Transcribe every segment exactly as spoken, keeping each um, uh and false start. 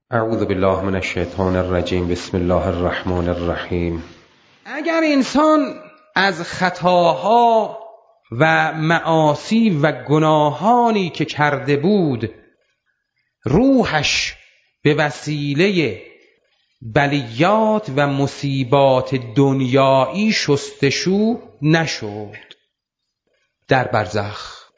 اعوذ بالله من الشیطان الرجیم. بسم الله الرحمن الرحیم. اگر انسان از خطاها و معاصی و گناهانی که کرده بود روحش به وسیله بلیات و مصیبات دنیایی شستشو نشد، در برزخ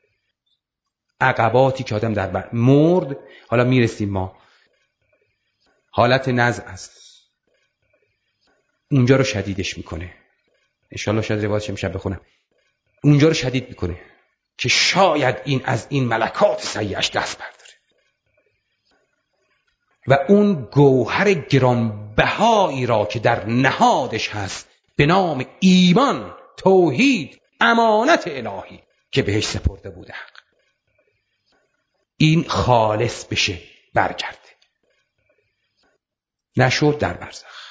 عقباتی که آدم در بر... مرد، حالا میرسیم ما، حالت نزع است، اونجا رو شدیدش میکنه. انشالله شاید روایتش امشب بخونم. اونجا رو شدید میکنه که شاید این از این ملکات سیئش دست برداره و اون گوهر گرانبهایی را که در نهادش هست به نام ایمان، توحید، امانت الهی که بهش سپرده بوده حق، این خالص بشه، برگرده. نشد، در برزخ.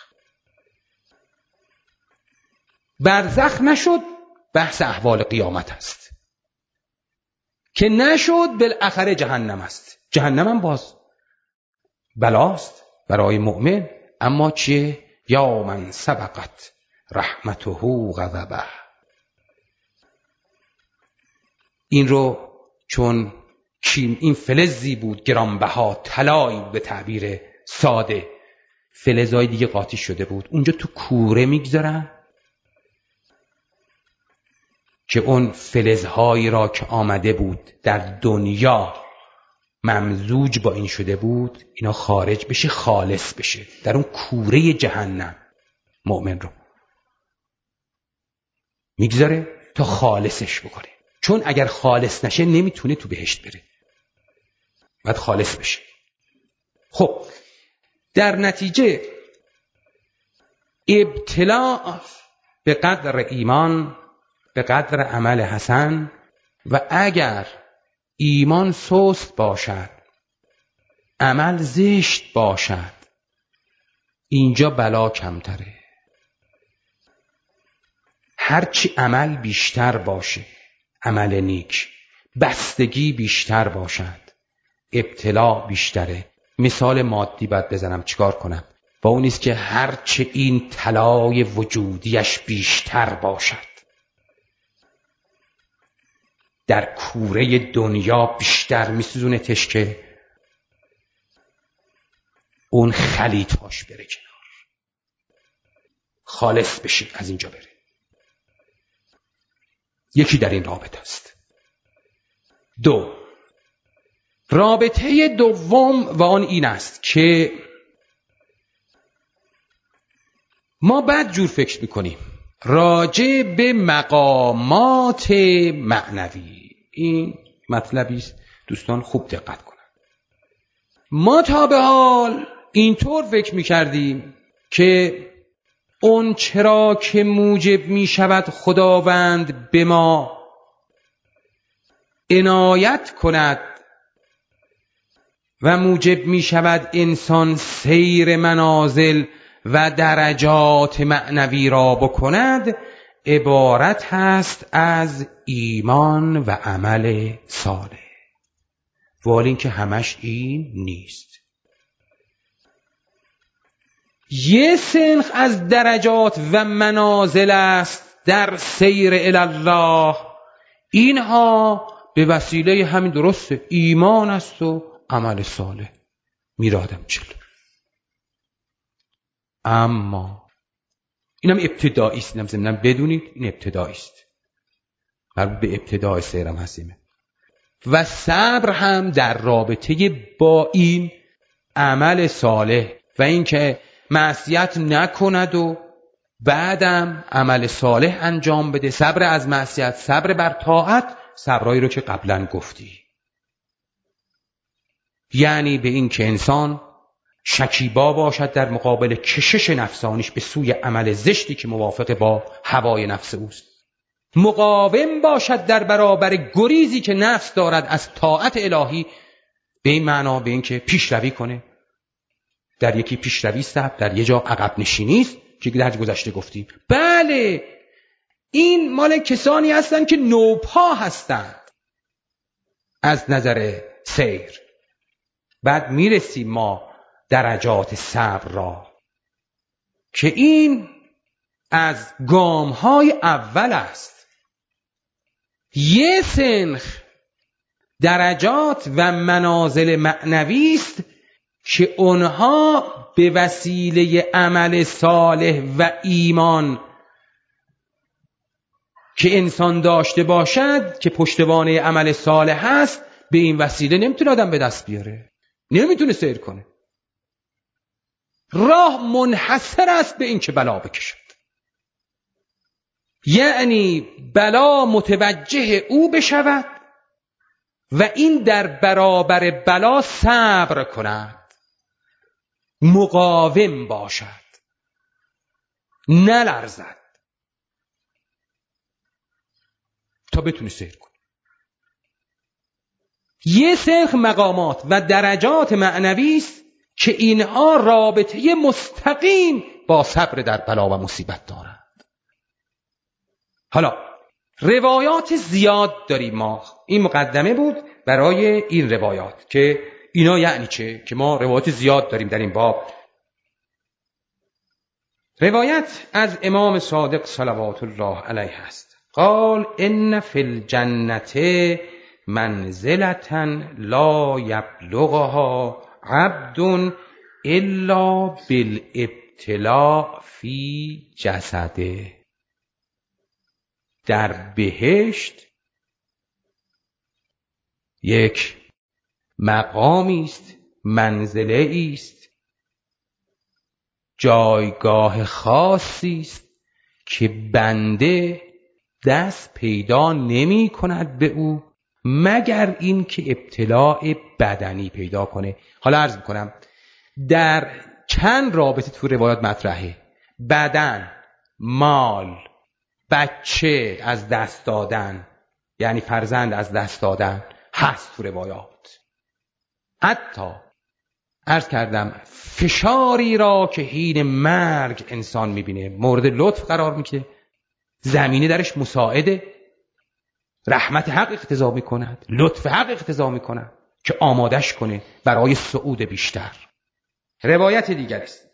برزخ نشد، بحث احوال قیامت است که نشد، بالاخره جهنم است. جهنم هم باز بلاست برای مؤمن، اما چیه؟ یا من سبقت رحمته غضبه. این رو چون این فلزی بود گرانبها، طلایی به تعبیر ساده، فلزهای دیگه قاطی شده بود، اونجا تو کوره میگذارن که اون فلزهایی را که آمده بود در دنیا ممزوج با این شده بود، اینا خارج بشه، خالص بشه در اون کوره جهنم. مؤمن رو میگذاره تا خالصش بکنه، چون اگر خالص نشه نمیتونه تو بهشت بره، باید خالص بشه. خب در نتیجه ابتلاء به قدر ایمان، به قدر عمل حسن، و اگر ایمان سست باشد، عمل زشت باشد، اینجا بلا کمتره. هرچی عمل بیشتر باشه، عمل نیک، بستگی بیشتر باشد، ابتلا بیشتره. مثال مادی باید بزنم، چیکار کنم؟ با اون نیست که هرچه این طلای وجودیش بیشتر باشد، در کوره دنیا بیشتر میسوزونتش که اون خلیطاش بره کنار، خالص بشه، از اینجا بره. یکی در این رابطه است. دو، رابطه دوم و آن این است که ما بد جور فکر میکنیم راجع به مقامات معنوی. این مطلبی است دوستان خوب دقت کنند. ما تا به حال اینطور فکر میکردیم که اون چرا که موجب میشود خداوند به ما عنایت کند و موجب میشود انسان سیر منازل و درجات معنوی را بکند، عبارت هست از ایمان و عمل صالح. ولی این که همش این نیست. یه سنخ از درجات و منازل است در سیر الله، اینها به وسیله همین درسته، ایمان است و عمل صالح، میره آدم جلو. اما اینم ابتدایی است، اینم ضمناً بدونید این ابتدایی است، مربوط به ابتدای سیرم هستیم. و صبر هم در رابطه با این عمل صالح و اینکه معصیت نکند و بعدم عمل صالح انجام بده، صبر از معصیت، صبر بر طاعت، صبرایی رو که قبلا گفتی. یعنی به این که انسان شکیبا باشد در مقابل کشش نفسانیش به سوی عمل زشتی که موافق با هوای نفس اوست، مقاوم باشد در برابر گریزی که نفس دارد از طاعت الهی، به این معنا به این که پیشروی کنه. در یکی پیشروی است، در یه جا عقب نشینی است که در گذشته گفتیم. بله، این مال کسانی هستن که نوپا هستند از نظر سیر. بعد میرسیم ما درجات صبر را که این از گام‌های اول است. یه سنخ درجات و منازل معنوی است که اونها به وسیله عمل صالح و ایمان که انسان داشته باشد که پشتوانه عمل صالح هست، به این وسیله نمیتونه آدم به دست بیاره، نمیتونه سیر کنه. راه منحصر است به این که بلا بکشد، یعنی بلا متوجه او بشود و این در برابر بلا صبر کند، مقاوم باشد، نلرزد تا بتونه سیر کنه. یه سنخ مقامات و درجات معنوی است که اینها رابطه مستقیم با صبر در بلا و مصیبت دارند. حالا روایات زیاد داریم ما. این مقدمه بود برای این روایات که اینا یعنی چه؟ که ما روایات زیاد داریم در این باب. روایت از امام صادق صلوات الله علیه است. قال ان فی الجنة منزلة لا یبلغها عبد الا بالابتلاء فی جسده. در بهشت یک مقامی است، منزله است، جایگاه خاصی است که بنده دست پیدا نمی کند به او مگر این که ابتلاء بدنی پیدا کنه. حالا عرض میکنم در چند رابطه تو روایات مطرحه: بدن، مال، بچه از دست دادن، یعنی فرزند از دست دادن هست تو روایات. حتی عرض کردم فشاری را که حین مرگ انسان میبینه مورد لطف قرار میگیره، زمینه درش مساعده، رحمت حق اقتضا میکند، لطف حق اقتضا میکند که آمادش کنه برای صعود بیشتر. روایت دیگر است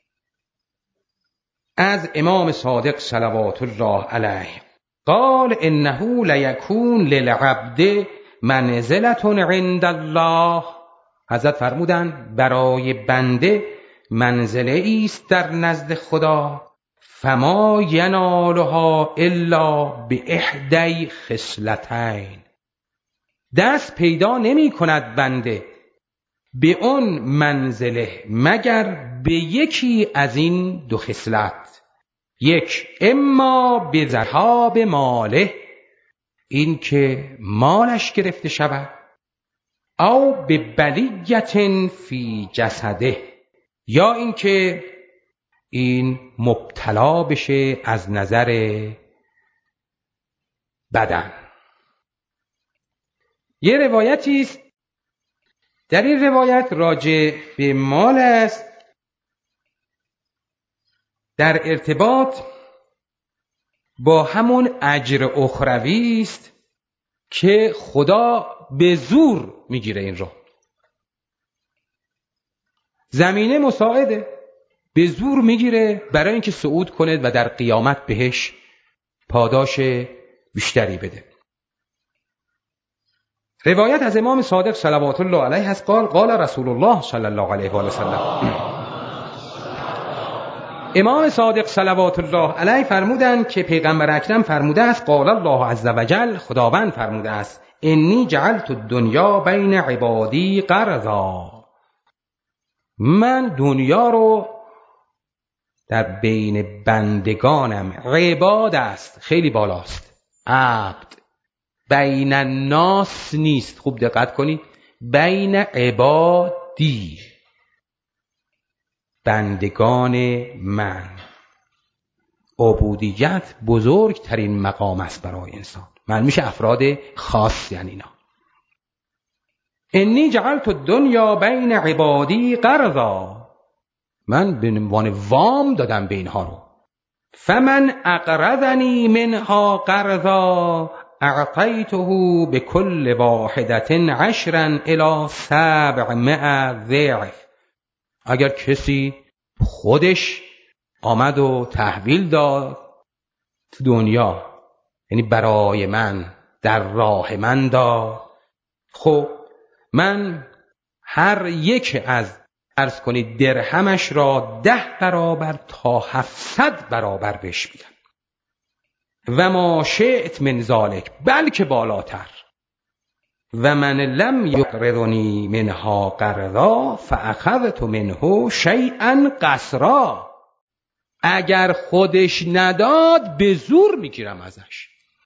از امام صادق صلوات الله علیه قال انه لیکون للعبد منزلة عند الله. حضرت فرمودند برای بنده منزله است در نزد خدا، فما ینالها الا باحدی خصلتین. دست پیدا نمی کند بنده به اون منزله مگر به یکی از این دو خصلت. یک، اما به ذهاب ماله، این که مالش گرفته شود، او به بلیت فی جسده، یا این که این مبتلا بشه از نظر بدن. یه روایتی است در این روایت راجع به مال است در ارتباط با همون اجر اخروی است که خدا به زور میگیره این رو. زمینه مساعده، به زور میگیره برای اینکه صعود کنه و در قیامت بهش پاداش بیشتری بده. روایت از امام صادق صلوات الله علیه هست قال قال رسول الله صلی الله علیه و آله و سلم. امام صادق صلوات الله علیه فرمودند که پیغمبر اکرم فرموده است قال الله عز وجل، خداوند فرموده است انی جعلت الدنیا بین عبادی قرضا. من دنیا رو در بین بندگانم، عباد است خیلی بالاست، عبد، بین الناس نیست، خوب دقت کنید، بین عبادی، بندگان من. عبودیت بزرگترین مقام است برای انسان، من میشه افراد خاص یعنی اینا. انی جعلت الدنیا بین عبادی قرضا، من به عنوان وام دادم به اینها رو. فمن اقرضنی منها قرضا اعطیته بكل واحدة عشرا الى سبعمائة ضعف اگر کسی خودش آمد و تحویل داد تو دنیا، یعنی برای من در راه من داد، خب من هر یک از عرض کنید درهمش را ده برابر تا هفتصد برابر بهش میدم. و ما شئت من ذلک، بلکه بالاتر. و من لم یقرضنی منها قرضا فاخذت منه شیئا قسرا، اگر خودش نداد به زور میگیرم ازش.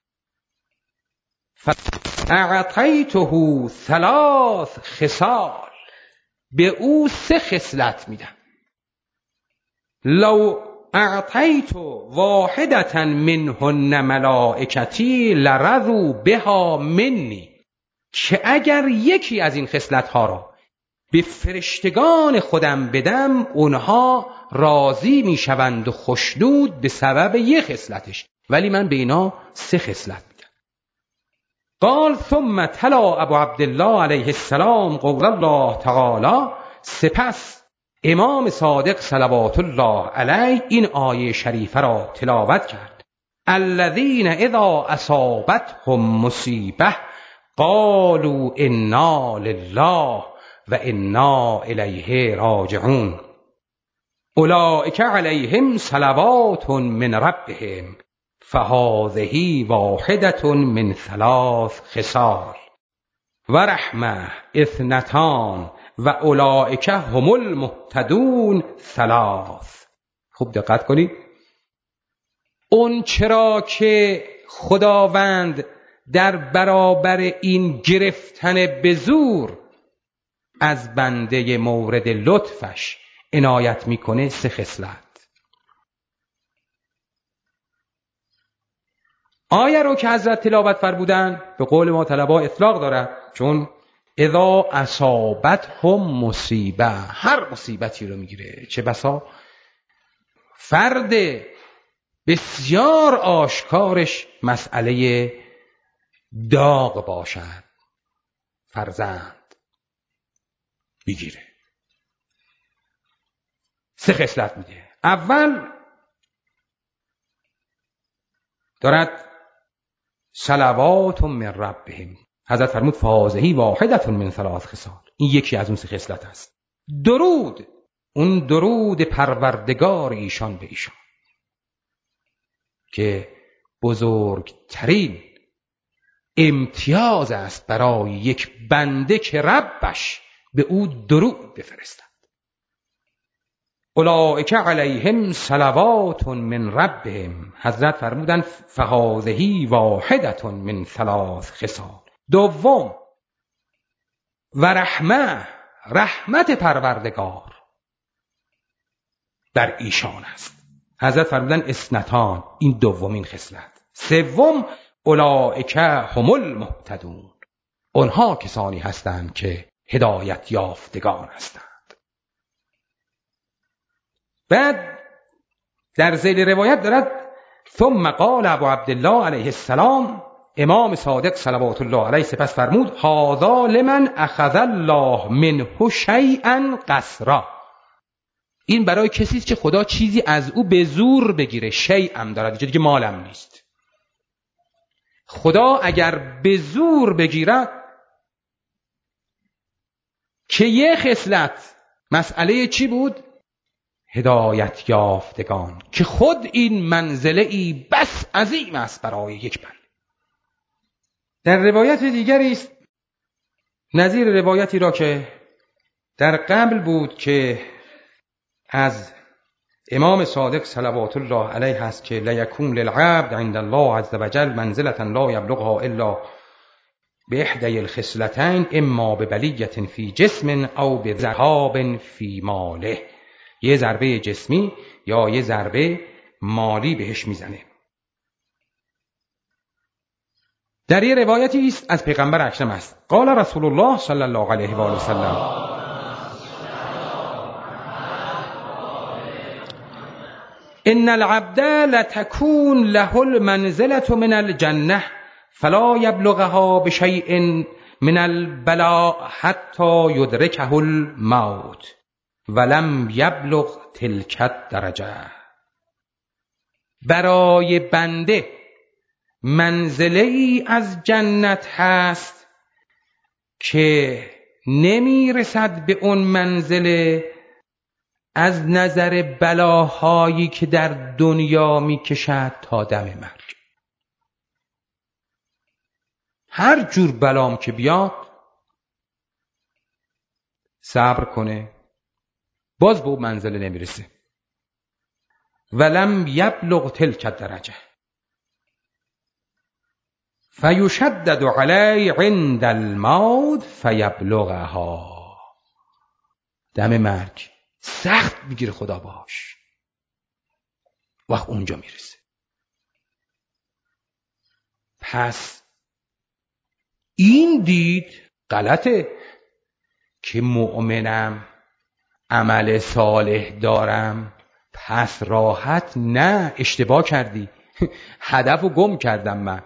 فاعطیته ثلاث خصال، به او سه خصلت میدم. لو اعطیت واحدة منهن ملائکتی لرضوا بها منی، که اگر یکی از این خصلت‌ها را به فرشتگان خودم بدم، اونها راضی میشوند و خوشنود به سبب یک خصلتش، ولی من به اینا سه خصلت میدم. قال ثم تلا ابو عبدالله علیه السلام قول الله تعالی، سپس امام صادق صلوات الله علیه این آیه شریفه را تلاوت کرد. الذین اذا اصابتهم مصیبه قالوا انا لله و انا الیه راجعون اولئک علیهم صلوات من ربهم فهذه واحدة من ثلاث خصال و رحمه اثنتان و اولئک هم المهتدون ثلاث. خوب دقت کنید، اون چرا که خداوند در برابر این گرفتن به زور از بنده مورد لطفش عنایت میکنه، سه خصلت. آیه رو که حضرت تلاوت فرمودن به قول ما طلبا اطلاق دارد، چون اذا اصابتهم مصیبه، هر مصیبتی رو میگیره. چه بسا فرد بسیار آشکارش مسئله داغ باشد، فرزند بگیره، سه خصلت میده. اول دارد صلوات من ربهم، حضرت فرمود فهذه واحدة من ثلاث خصال، این یکی از اون سه خصلت است. درود، اون درود پروردگار ایشان به ایشان که بزرگترین امتیاز است برای یک بنده که ربش به او درود بفرستد. اولئک علیهم صلوات من ربهم، حضرت فرمودند فهذه واحدة من ثلاث خصال. دوم و رحمه، رحمت پروردگار در ایشان است. حضرت فرمودند اثنتان، این دومین خصلت. سوم اولئک هم المهتدون، آنها کسانی هستند که هدایت یافتگان هستند. بعد در ذیل روایت دارد ثم قال ابو عبدالله علیه السلام، امام صادق صلوات الله علیه سپس فرمود هذا لمن اخذ الله منه شیئا قسرا، این برای کسی است که خدا چیزی از او به زور بگیره. شیئا دارد اینجا دیگه مالم نیست. خدا اگر به زور بگیرد که یه خصلت، مسئله چی بود؟ هدایت یافتگان، که خود این منزله ای بس عظیم است برای یک بنده. در روایت دیگری است نظیر روایتی را که در قبل بود که از امام صادق صلوات الله علیه هست که لیکون للعبد عند الله عز وجل منزلة لا یبلغها الا باحدی الخصلتین اما ببلیة فی جسم او بذهاب فی ماله، یه ضربه جسمی یا یه ضربه مالی بهش میزنه. در یه روایتی است از پیغمبر اکرم است قال رسول الله صلی الله علیه و آله وسلم ان العبد لتكون له المنزلة من الجنة فلا يبلغها بشيء من البلاء حتى يدركه الموت ولم یبلغ تلک الدرجه. برای بنده منزله ای از جنت هست که نمی رسد به اون منزله از نظر بلاهایی که در دنیا می کشد تا دم مرگ. هر جور بلام که بیاد صبر کنه، باز به اون منزله نمی رسه. ولم یبلغ تلک الدرجه فیشدد علی عند الموت فیبلغها. دم مرگ سخت میگیره خدا باش، وقت اونجا میرسه. پس این دید غلطه که مؤمنم، عمل صالح دارم، پس راحت. نه، اشتباه کردی. هدف رو گم کردم من.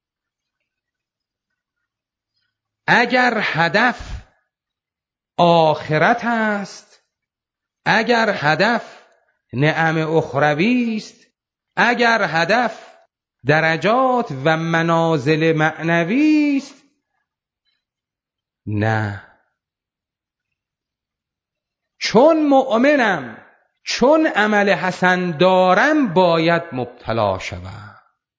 اگر هدف آخرت است، اگر هدف نعم اخروی است، اگر هدف درجات و منازل معنوی است، نه، چون مؤمنم، چون عمل حسن دارم باید مبتلا شوم.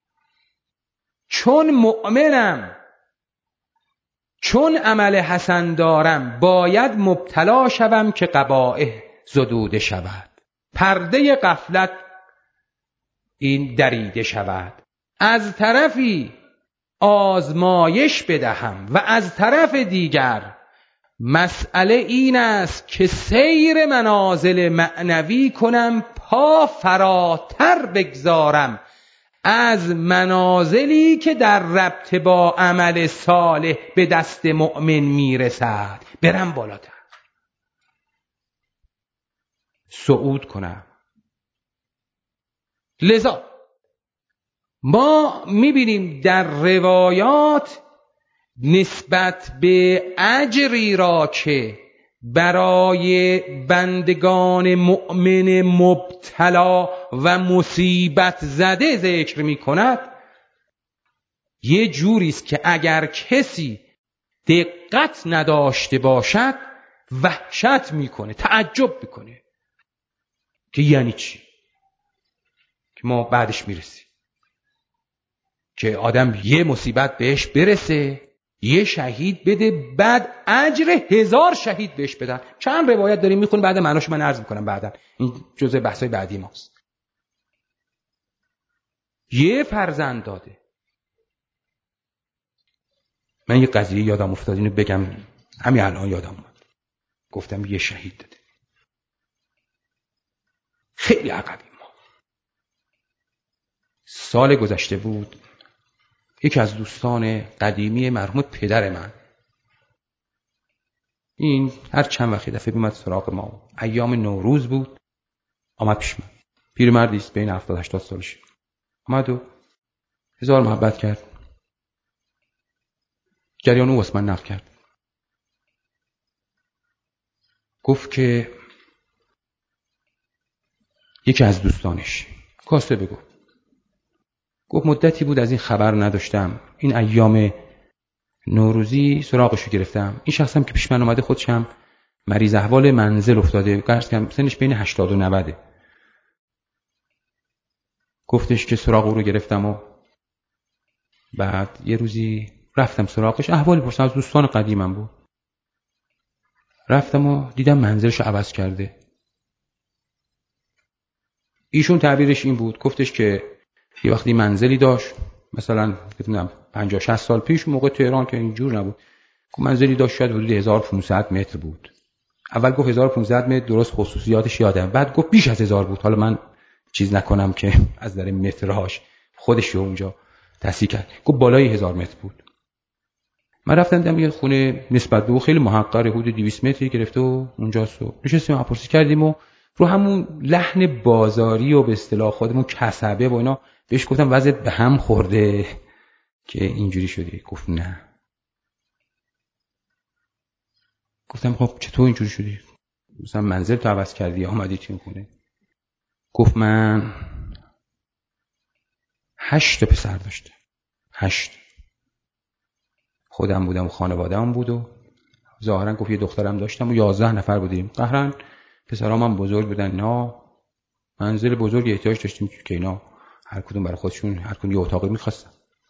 چون مؤمنم، چون عمل حسن دارم باید مبتلا شوم که قبائح زدوده شود، پرده غفلت این دریده شود. از طرفی آزمایش بدهم و از طرف دیگر مسئله این است که سیر منازل معنوی کنم، پا فراتر بگذارم از منازلی که در ربط با عمل صالح به دست مؤمن میرسد، برم بالاتر، صعود کنم. لذا ما میبینیم در روایات نسبت به اجری را که برای بندگان مؤمن مبتلا و مصیبت زده ذکر می کند، یه جوری است که اگر کسی دقت نداشته باشد وحشت میکنه، تعجب میکنه که یعنی چی، که ما بعدش میرسیم که آدم یه مصیبت بهش برسه، یه شهید بده، بعد اجر هزار شهید بهش بدن. چند روایت داریم میخونیم، بعد معناش من عرض میکنم بعدا، این جزء بحثای بعدی ماست. یه فرزند داده. من یه قضیه یادم افتاد، اینو بگم، همین الان یادم اومد، گفتم یه شهید داده. خیلی عقبیم ما. سال گذشته بود، یکی از دوستان قدیمی مرحوم پدر من، این هر چند وقت دفعه اومد سراغ ما، ایام نوروز بود، آمد پیش من. پیرمردی است، بین هفتاد هشتاد سالشه. آمد و هزار محبت کرد. جریان او واسه من نقل کرد. گفت که یکی از دوستانش کاسه بگو، گفت مدتی بود از این خبر نداشتم، این ایام نوروزی سراغشو گرفتم. این شخص هم که پیش من اومده خودش هم مریض احوال منزل افتاده، قرض کردم سنش بین هشتاد و نود. گفتش که سراغ او رو گرفتم و بعد یه روزی رفتم سراغش، احوالی پرسیدم، از دوستان قدیمم بود. رفتم و دیدم منزلش عوض کرده. ایشون تعبیرش این بود، گفتش که یه وقتی منزلی داشت، مثلا نمیدونم پنجاه شصت سال پیش، موقع تهران که اینجور نبود، منزلی داشت شاید حدود هزار و پانصد متر بود. اول گفت هزار و پانصد متر، درست خصوصیاتش یادم، بعد گفت بیش از هزار بود. حالا من چیز نکنم که از در مترهاش خودش رو اونجا تصحیح کرد، گفت بالای هزار متر بود. من رفتم دیدم یه خونه نسبت به او خیلی محقر، حدود دویست متری گرفته و اونجاست. و نشستیم پرسی کردیم و رو همون لحن بازاری و به اصطلاح خودمون کسبه و اینا بهش گفتم وضعیت به هم خورده که اینجوری شده. گفت نه. گفتم خب چطور اینجوری شدی؟ مثلا منزل تو عوض کردی آمدی تو این خونه. گفت من هشت تا پسر داشتم. هشت. خودم بودم و خانواده‌ام بود و ظاهرا گفت یه دخترم داشتم و یازده نفر بودیم. قهرن پسرام هم بزرگ بودن. اینا منزل بزرگی احتیاج داشتیم که اینا هر کدوم برای خودشون هر کدوم یه اتاقی می‌خواستن.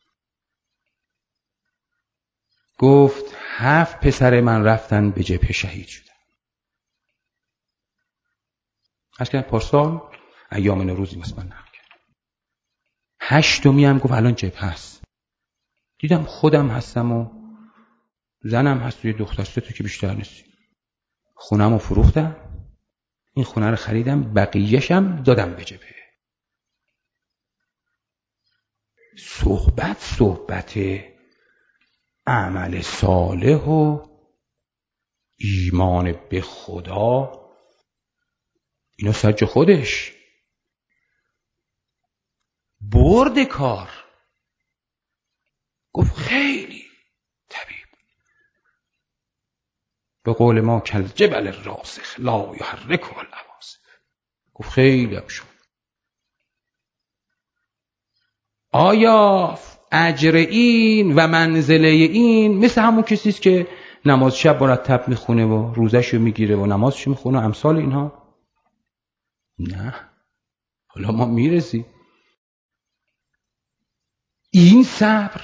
گفت هفت پسر من رفتن به جبهه شهید شدن. اصلا پارسال ایام نوروزی مثلا نقل کرد. هشتمی هم گفت الان جبهه هست. دیدم خودم هستم و زنم هست و یه دختر سه تا که بیشتر نیست. خونه‌مو فروختم. این خونه رو خریدم، بقیه‌شم دادم به جبهه. صحبت صحبت عمل صالح و ایمان به خدا اینو سج خودش برد کار. گفت خیلی طبیب به قول ما کل جبل الراسخ لا یحرکه العواصف. گفت خیلی هم شد. آیا اجر این و منزله این مثل همون کسیست که نماز شب مرتب میخونه و روزشو میگیره و نمازشو میخونه و امثال اینها؟ نه. حالا ما میرسیم. این صبر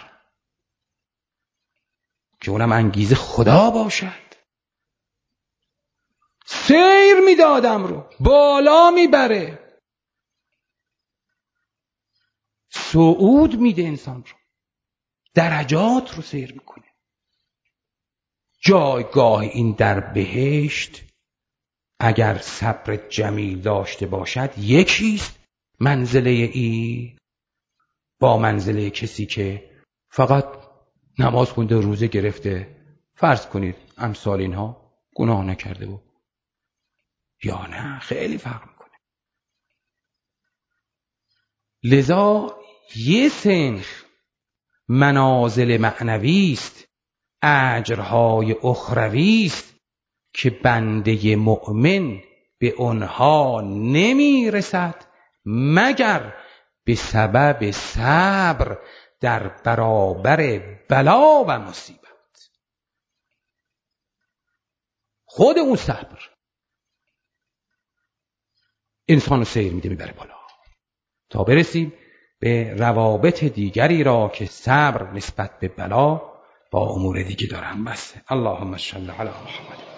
که اونم انگیزه خدا باشد سیر میدادم رو بالا میبره، صعود میده انسان رو، درجات رو سیر میکنه. جایگاه این در بهشت اگر صبر جمیل داشته باشد یکیست منزله ای با منزله کسی که فقط نماز خونده روزه گرفته، فرض کنید امثال اینها، گناه نکرده بود. یا نه، خیلی فرق میکنه. لذا یه سنخ منازل معنوی است، اجرهای اخروی است که بنده مؤمن به آنها نمیرسد مگر به سبب صبر در برابر بلا و مصیبت. خود اون صبر انسانو سیر میده میبره بالا تا برسیم به روابط دیگری را که صبر نسبت به بلا با امور دیگه دارن. بس. اللهم صل علی محمد.